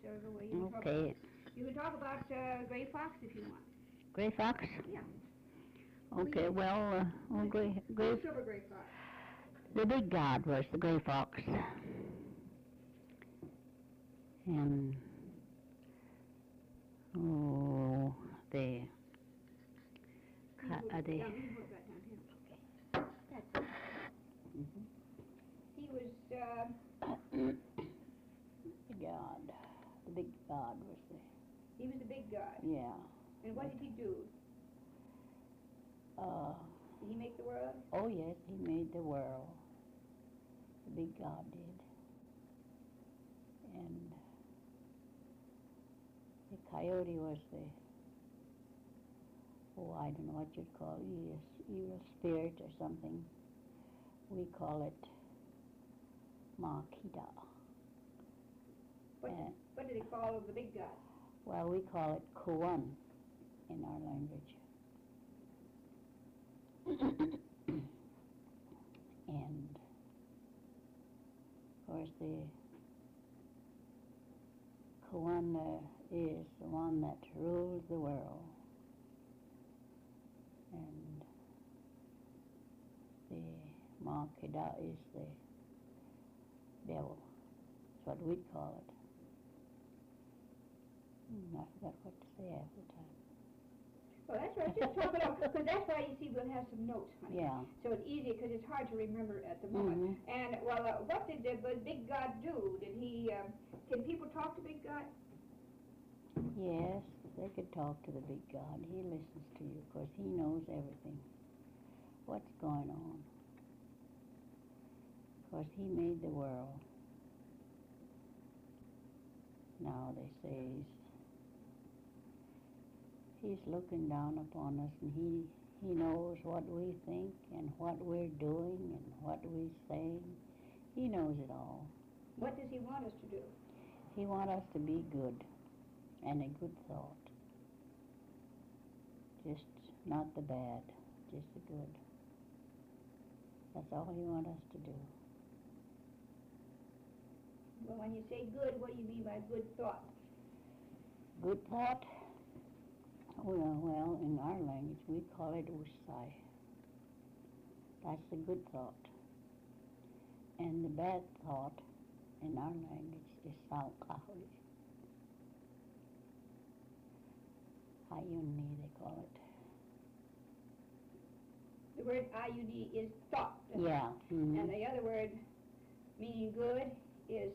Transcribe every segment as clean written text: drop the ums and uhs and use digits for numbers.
whichever way you talk Okay. about. You can talk about Gray Fox if you want. Gray fox? Yeah. Okay, well, Silver Gray Fox. the big god was the gray fox. And, the... You can put that down here. Okay. That's it. Mm-hmm. He was, The god. The big god was the... he was the big god. Yeah. And what did he do? Did he make the world? Oh, yes, he made the world. The big god did. And the coyote was the... Oh, I don't know what you'd call it, evil spirit or something. We call it Makita. What did they call the big god? Well, we call it Kuan in our language. And, of course, the Kuan is the one that rules the world. And the Makida is the devil. That's what we'd call it. I forgot what to say half the time. Well, that's right. Just talk it out, because that's why you see we'll have some notes, honey. Yeah. So it's easy, because it's hard to remember at the moment. Mm-hmm. And, well, what did the big god do? Did he, can people talk to big god? Yes, they could talk to the big god. He listens to you, because he knows everything. What's going on? Because he made the world. Now they say he's looking down upon us, and he knows what we think and what we're doing and what we're saying. He knows it all. What does he want us to do? He wants us to be good and a good thought. Just not the bad, just the good. That's all he wants us to do. Well, when you say good, what do you mean by good thought? Good thought? Well, in our language we call it usai. That's the good thought. And the bad thought in our language is saukahuli. Hayuni they call it. The word ayuni is thought. Yeah. Mm-hmm. And the other word meaning good is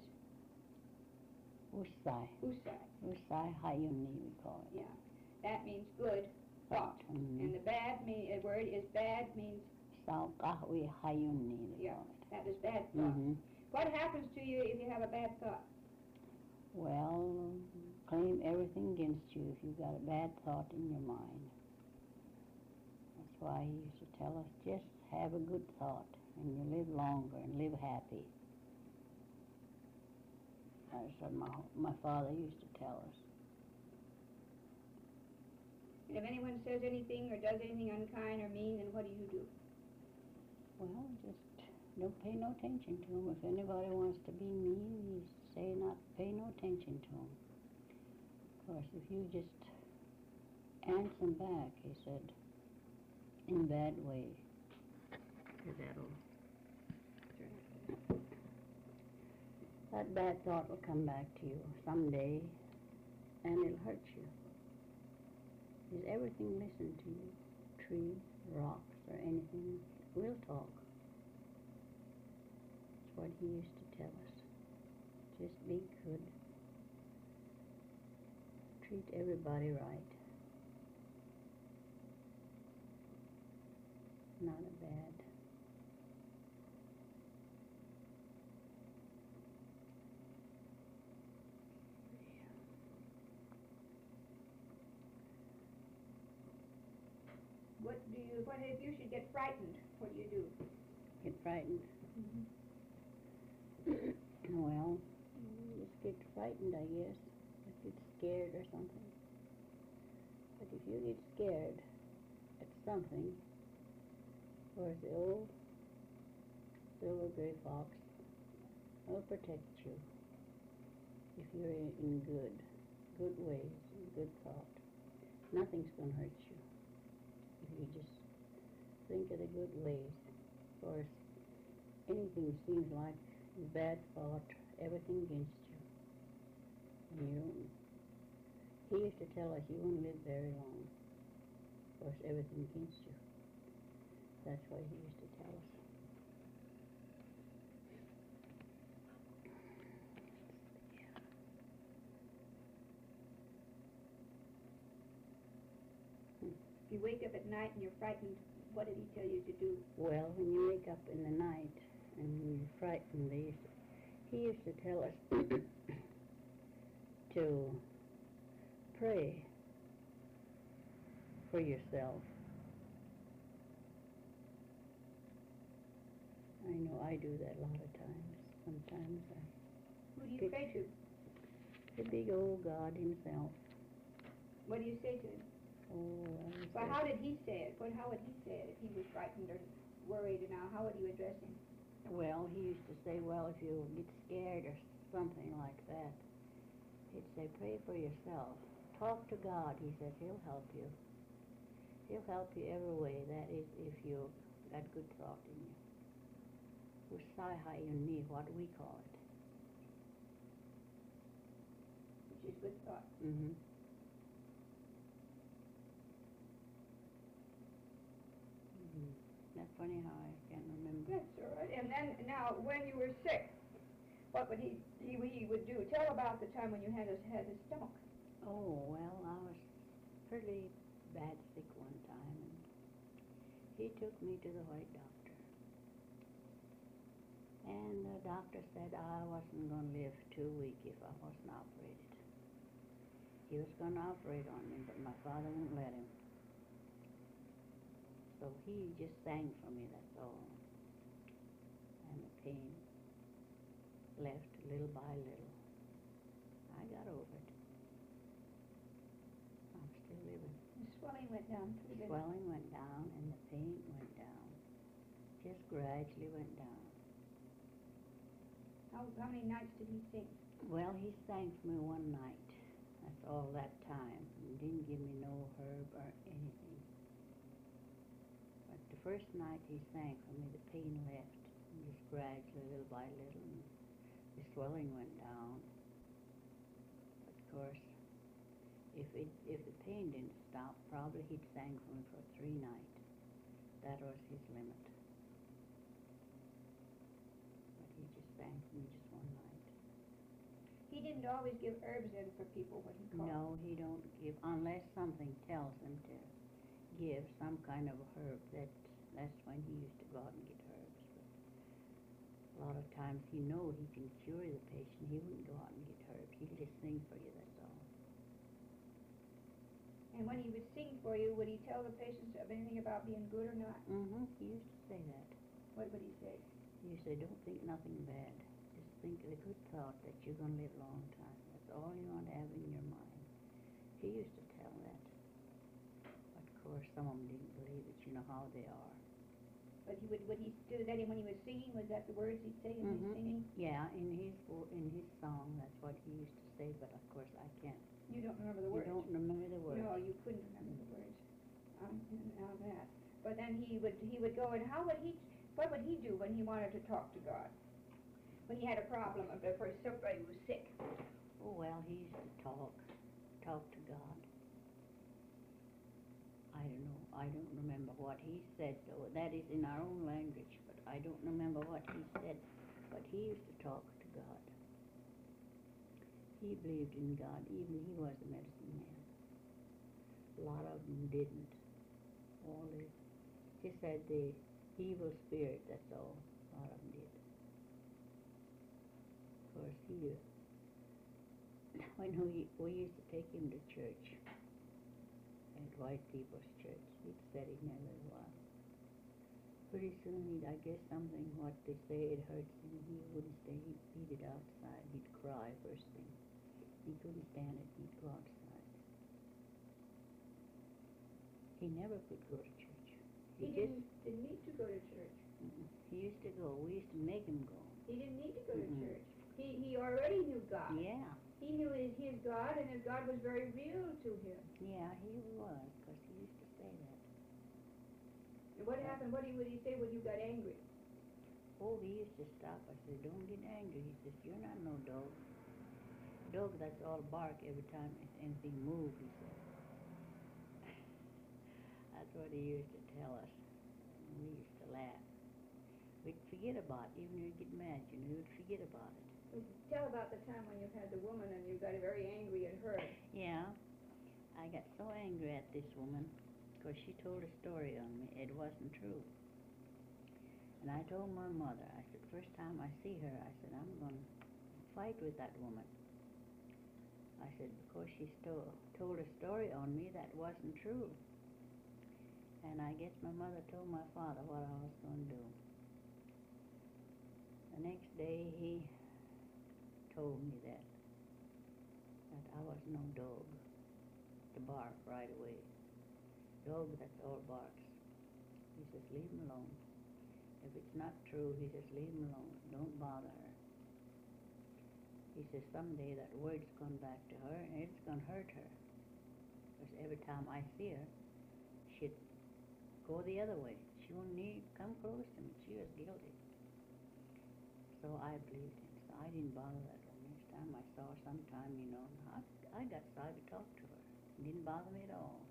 usai. usai. Usai hayuni we call it. Yeah. That means good thought. Mm-hmm. And the bad word is bad means Saukahuli hayuni they yeah, call it. that is bad thought. Mm-hmm. What happens to you if you have a bad thought? Well, claim everything against you if you've got a bad thought in your mind. That's why he used to tell us, just have a good thought and you live longer and live happy. That's what my father used to tell us. And if anyone says anything or does anything unkind or mean, then what do you do? Well, just don't pay no attention to him. If anybody wants to be mean, you say not pay no attention to him. Of course, if you just answer him back, he said, in bad way, that bad thought will come back to you someday, and it'll hurt you. Is everything listen to you? Trees, rocks, or anything will talk. That's what he used to tell us. Just be good. Treat everybody right. Not a bad. What if you should get frightened? What do you do? Get frightened? Mm-hmm. Well, you just get frightened, I guess. Just get scared or something. But if you get scared at something, of course the old silver gray fox will protect you. if you're in good ways, in good thought, nothing's going to hurt you. If you just think of the good ways. Of course, anything seems like bad thought, everything against you. And you don't, he used to tell us you won't live very long. Of course, everything against you. That's what he used to tell us. If you wake up at night and you're frightened, what did he tell you to do? Well, when you wake up in the night and you're frightened, he used to tell us to pray for yourself. I know I do that a lot of times. Sometimes Who do you pray to? the big old God himself. What do you say to him? Well, how did he say it? How would he say it if he was frightened or worried now? How would you address him? Well, he used to say, well, if you get scared or something like that, he'd say, pray for yourself. Talk to God. He said, he'll help you. He'll help you every way. That is, if you got good thought in you. Usahayuni, what we call it. Which is good thought. Mm-hmm. That's funny how I can't remember. That's all right. And then, now, when you were sick, what would he would do? Tell about the time when you had a stomach. Oh, well, I was pretty bad sick one time, and he took me to the white doctor. And the doctor said I wasn't going to live 2 weeks if I wasn't operated. He was going to operate on me, but my father wouldn't let him. So he just sang for me, that's all. And the pain left little by little. I got over it. I'm still living. The swelling went down too, didn't it? Swelling went down and the pain went down. Just gradually went down. How many nights did he sing? Well, he sang for me one night. That's all that time. He didn't give me no herb or anything. But the first night he sang for me, the pain left. And just gradually, little by little, and the swelling went down. But of course, if the pain didn't stop, probably he'd sang for me for 3 nights. That was his limit. But he just sang for me just one night. He didn't always give herbs in for people when he called. No, he don't give, unless something tells him to give some kind of a herb. That's when he used to go out and get herbs. But a lot of times he know he can cure the patient. He wouldn't go out and get herbs. He'd just sing for you, that's all. And when he would sing for you, would he tell the patients of anything about being good or not? Mm-hmm. He used to say that. What would he say? He used to say, don't think nothing bad. Just think of the good thought that you're going to live a long time. That's all you want to have in your mind. He used to tell that. But of course, some of them didn't believe it. You know how they are. But would he do that when he was singing? Was that the words he'd say when he was singing? Yeah, in his song, that's what he used to say. But of course, I can't. You don't remember the words? You don't remember the words. No, you couldn't remember the words on that. But then he would go, and what would he do when he wanted to talk to God? When he had a problem, for somebody who was sick? Oh, well, he used to talk to God. I don't know. I don't remember what he said, though. That is in our own language, but I don't remember what he said. But he used to talk to God. He believed in God. Even he was a medicine man. A lot of them didn't. He said the evil spirit, that's all. A lot of them did. Of course, when we used to take him to church, at white people's church, he'd sit in there a little while. Pretty soon, I guess something, what they say, it hurts him. He wouldn't stay. He'd beat it outside. He'd cry first thing. He couldn't stand it. He'd go outside. He never could go to church. He didn't need to go to church. He used to go. We used to make him go. He didn't need to go to church. He already knew God. Yeah. He knew his God, and his God was very real to him. Yeah, he was, 'cause he used to say that. And what happened? Would he say when you got angry? Oh, he used to stop. I said, don't get angry. He says, you're not no dog. Dog that's all bark every time anything moves, he said. That's what he used to tell us. And we used to laugh. We'd forget about it. Even when we'd get mad, we'd forget about it. Tell about the time when you had the woman and you got very angry at her. Yeah, I got so angry at this woman because she told a story on me. It wasn't true. And I told my mother, I said, first time I see her, I said, I'm going to fight with that woman. I said, because she told a story on me that wasn't true. And I guess my mother told my father what I was going to do. The next day he told me that I was no dog to bark right away. Dog that's all barks. He says, leave him alone. If it's not true, he says, leave him alone. Don't bother her. He says, someday that word's going back to her and it's going to hurt her. Because every time I see her, she'd go the other way. She wouldn't need come close to me. She was guilty. So I believed him. So I didn't bother that one. Next time I saw her sometime, I got side to talk to her. It didn't bother me at all.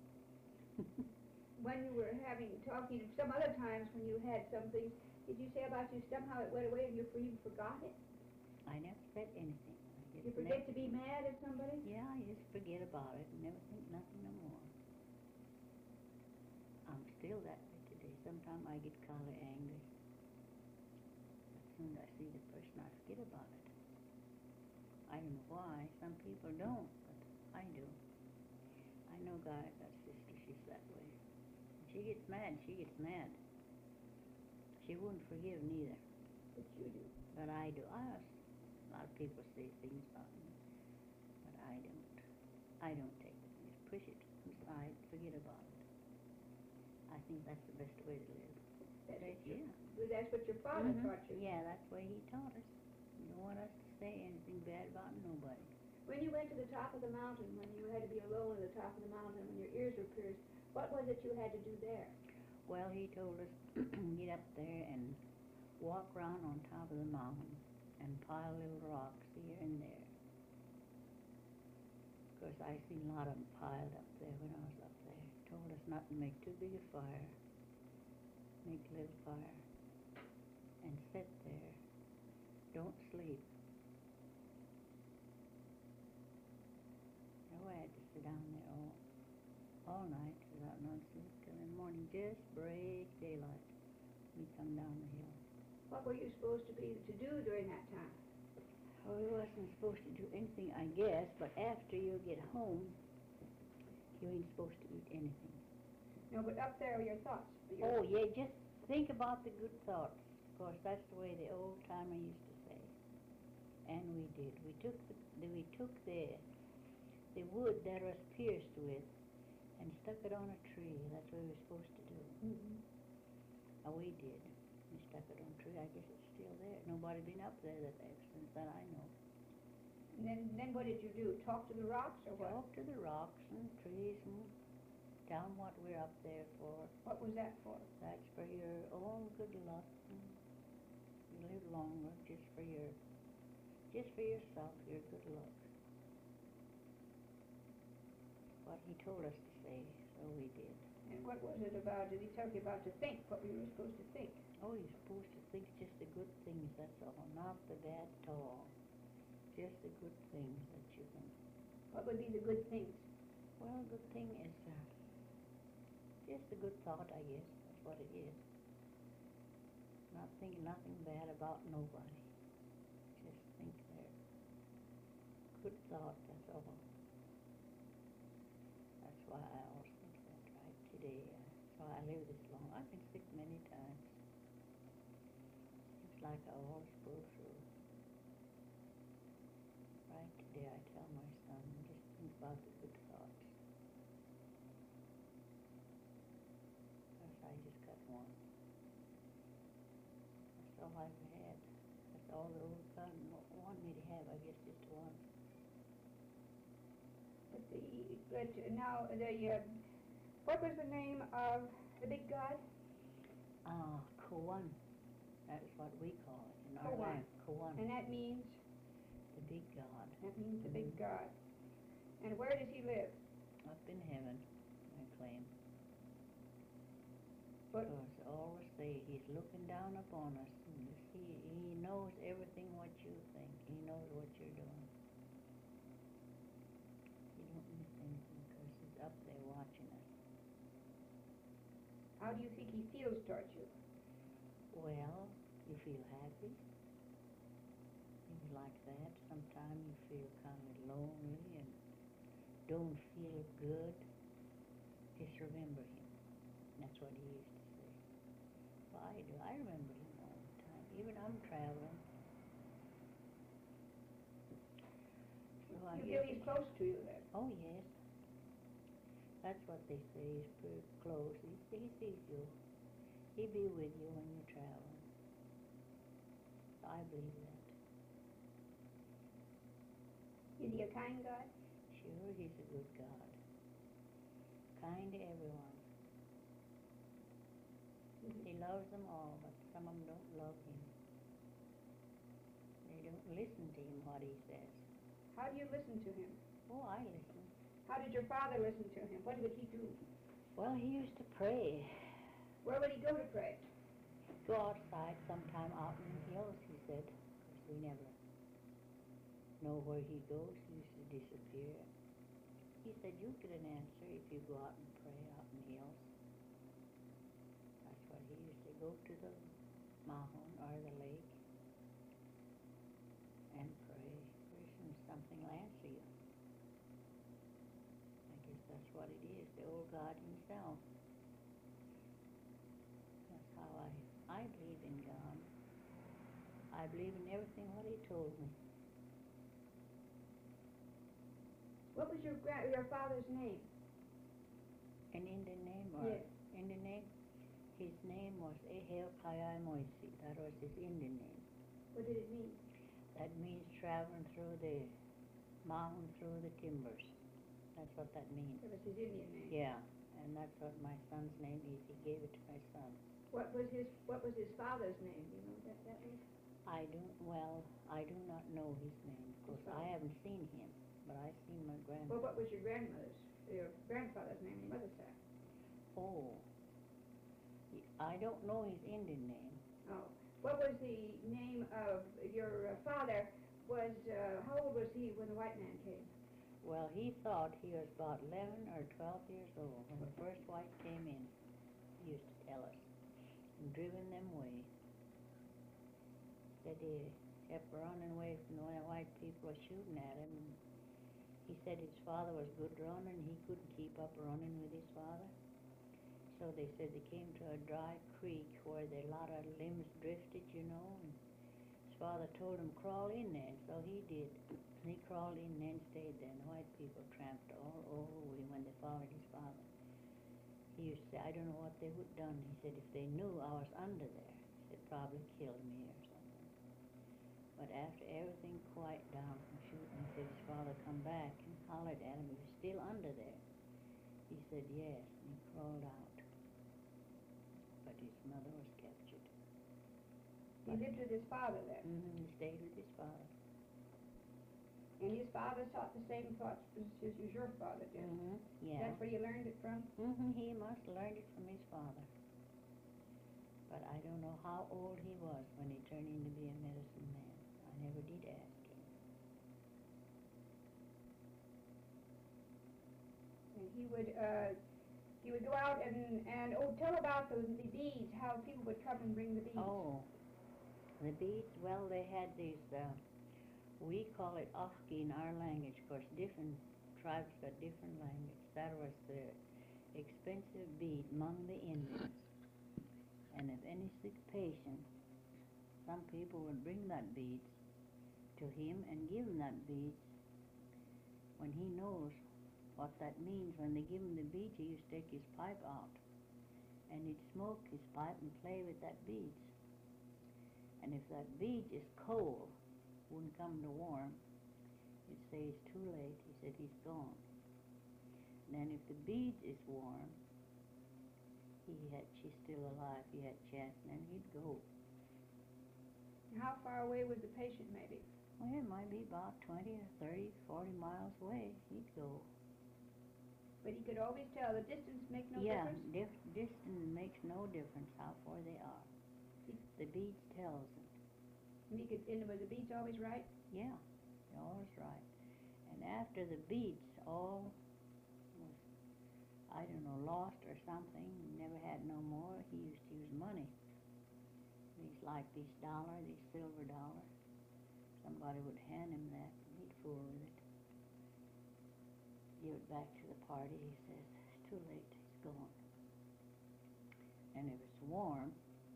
When you were talking some other times when you had something, did you say about you somehow it went away and you even forgot it? I never said anything. You forget to be mad at somebody? Yeah, I just forget about it and never think nothing no more. I'm still that way today. Sometimes I get kind of angry. As soon as I see the person, I forget about it. I don't know why. Some people don't, but I do. I know God, that sister, she's that way. She gets mad, she gets mad. She wouldn't forgive neither. But you do. But I do. A lot of people say things about me, but I don't. I don't take it. Just push it aside, forget about it. I think that's the best way to live. That's what your father taught you. Yeah, that's the way he taught us. You don't want us to say anything bad about nobody. When you went to the top of the mountain, when you had to be alone at the top of the mountain, when your ears were pierced, what was it you had to do there? Well, he told us get up there and walk around on top of the mountain and pile little rocks here and there. Of course, I seen a lot of them piled up there when I was up there. Told us not to make too big a fire. Make a little fire and sit there. Don't sleep. No, I had to sit down there all night without no sleep till in the morning, just break daylight. We come down the hill. What were you supposed to do during that time? Oh, we wasn't supposed to do anything, I guess, but after you get home, you ain't supposed to eat anything. No, but up there are your thoughts. Oh, yeah, just think about the good thoughts. Of course, that's the way the old timer used to say. And we did. We took the wood that was pierced with and stuck it on a tree. That's what we were supposed to do. Mm-hmm. And we did. We stuck it on a tree. I guess it's still there. Nobody been up there since that I know. And then what did you do? Talk to the rocks or what? Talk to the rocks and trees and tell them what we're up there for. What was that for? That's for your own good luck. And you live longer just for yourself, your good luck. What he told us to say, so we did. And what was it about? Did he tell you about to think, what we were supposed to think? Oh, you're supposed to think just the good things, that's all, not the bad at all. Just the good things that you can. What would be the good things? Well, a good thing is just a good thought, I guess. That's what it is. Not thinking nothing bad about nobody. Just think there. Good thought, that's all. That's why I always think that right today. That's why I live this long. I've been sick many times. Seems like I always go through. Right today I tell my son, just think about the good thoughts. Because I just got one. That's all I've had. That's all the old God wanted me to have, I guess, just one. but now what was the name of the big god? Kuan. That's what we call it in our Kuan. land. Kuan. And that means? The big God. That means the big god. And where does he live? Up in heaven, I claim. But Because I always say he's looking down upon us. And he knows everything what you think. He knows what you're doing. You don't miss anything because he's up there watching us. how do you think he feels towards you? Well, you feel happy. You like that. Sometimes you feel kind of lonely and don't feel good. Just remember him. That's what he used to say. Well, I do. I remember him all the time. Even I'm traveling. So I You hear. feel he's close to you then? Oh yes. That's what they say. He's pretty close. He sees you. He be with you when you're traveling. I believe that. Is he a kind God? Sure, he's a good God. Kind to everyone. He loves them all, but some of them don't love him. They don't listen to him, what he says. How do you listen to him? Oh, I listen. How did your father listen to him? What would he do? Well, he used to pray. Where would he go to pray? Go outside sometime out in the hills, he said. 'Cause we never know where he goes. He used to disappear. He said, you get an answer if you go out and pray out in the hills. That's what he used to go to the mountain or the lake and pray. Something will answer you. I guess that's what it is, the old God himself. That's how I believe in God. I believe in everything what he told me. What was your father's name? An Indian name or Yes. Indian name? His name was Ehel Kayai Moisi. That was his Indian name. What did it mean? That means traveling through the mountain, through the timbers. That's what that means. That was his Indian name. Yeah, and that's what my son's name is. He gave it to my son. What was his father's name? You know what that is? I do not know his name. Of course, I haven't seen him, but I've seen my Well, grandmother. what was your grandfather's name, your mother's side? Oh, I don't know his Indian name. Oh. What was the name of your father? How old was he when the white man came? Well, he thought he was about 11 or 12 years old when the first white came in. He used to tell us, and driven them away. Said he kept running away from the white people were shooting at him. And he said his father was good runner and he couldn't keep up running with his father. So they said they came to a dry creek where a lot of limbs drifted, you know, and his father told him crawl in there, so he did. And he crawled in there and stayed there, and the white people tramped all over with him when they followed his father. He used to say, I don't know what they would have done. He said, if they knew I was under there, they'd probably killed me or something. But after everything quiet down from shooting, he said his father come back and hollered at him, he was still under there. He said, yes, and he crawled out. But his mother was captured. He lived with his father there. He stayed with his father. And his father taught the same thoughts as your father did. Yeah. That's where you learned it from? He must have learned it from his father. But I don't know how old he was when he turned in to be a medicine man. I never did ask him. And he would go out and tell about the beads, how people would come and bring the beads. Oh, the beads, well, they had these, we call it Afki in our language. Of course, different tribes got different language. That was the expensive bead among the Indians. And if any sick patient, some people would bring that bead to him and give him that bead. When he knows what that means, when they give him the bead, he used to take his pipe out. And he'd smoke his pipe and play with that bead. And if that bead is cold, wouldn't come to warm, he'd say it's too late. He said he's gone. Then if the bead is warm, she's still alive, he had chance, and then he'd go. How far away was the patient, maybe? Well, it might be about 20 or 30, 40 miles away, he'd go. But he could always tell. The distance make no difference? Yeah, distance makes no difference how far they are. The beads tells them. And were the beads always right? Yeah, they're always right. And after the beads all was, I don't know, lost or something, never had no more, he used to use money. These silver dollar. Somebody would hand him that, and he'd fool with it. Give it back to the party, he says, it's too late, he's gone. And if it's warm,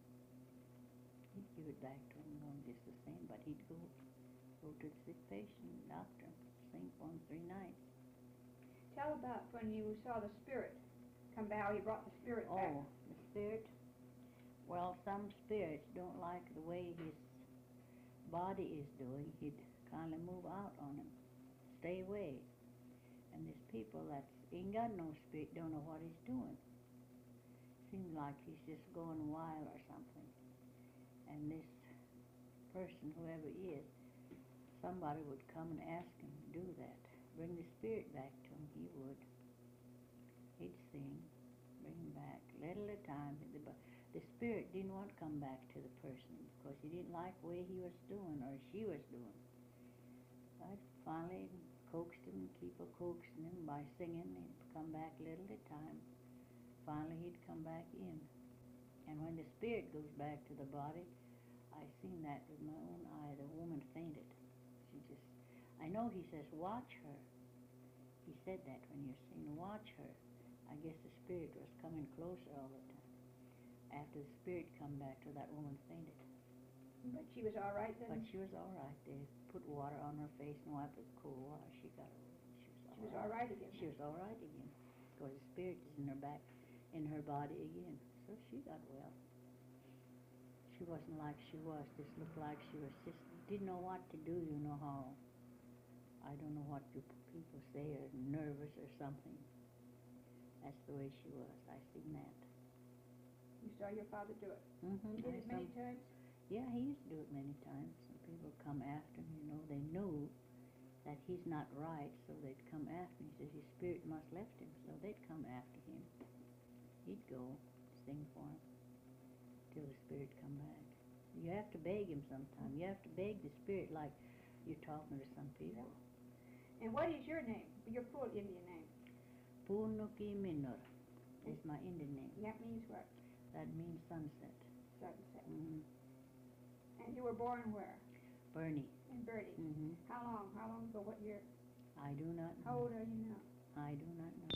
he'd give it back to him, going just the same, but he'd go to the sick patient, doctor, sing for him 3 nights. Tell about when you saw the spirit come back, how you brought the spirit back. Oh, the spirit? Well, some spirits don't like the way his body is doing. He'd kind of move out on him, stay away. And there's people that ain't got no spirit, don't know what he's doing. Seems like he's just going wild or something. And this person, whoever he is, somebody would come and ask him to do that. Bring the spirit back to him, he would. He'd sing, bring him back, little at a time. The spirit didn't want to come back to the person because he didn't like the way he was doing or she was doing. I finally coaxed him, keep coaxing him by singing. He'd come back little at a time. Finally, he'd come back in. And when the spirit goes back to the body, I seen that with my own eye. The woman fainted. I know he says, watch her. He said that when you're singing, watch her. I guess the spirit was coming closer all the time. After the spirit come back to that woman fainted. But she was all right then? But she was all right. They put water on her face and wiped with cold water. She got over it. She was all right again? She was all right again. Because the spirit is in her back, in her body again. So she got well. She wasn't like she was. Just looked like she was just, didn't know what to do, you know how. I don't know what people say, or nervous or something. That's the way she was. I seen that. You saw your father do it? Mm-hmm. He did it many times? Yeah, he used to do it many times. Some people come after him, you know. They knew that he's not right, so they'd come after him. He says his spirit must left him, so they'd come after him. He'd go, sing for him, till the spirit come back. You have to beg him sometime. You have to beg the spirit like you're talking to some people. Yeah. And what is your name, your full Indian name? Punuki Minur is my Indian name. That means what? That means sunset. Sunset. Mm-hmm. And you were born where? Bernie. In Bernie. Mm-hmm. How long? How long ago? What year? I do not know. How old are you now? I do not know.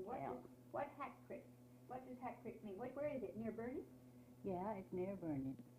What Hat Creek? What does Hat Creek mean? Where is it? Near Bernie? Yeah, it's near Bernie.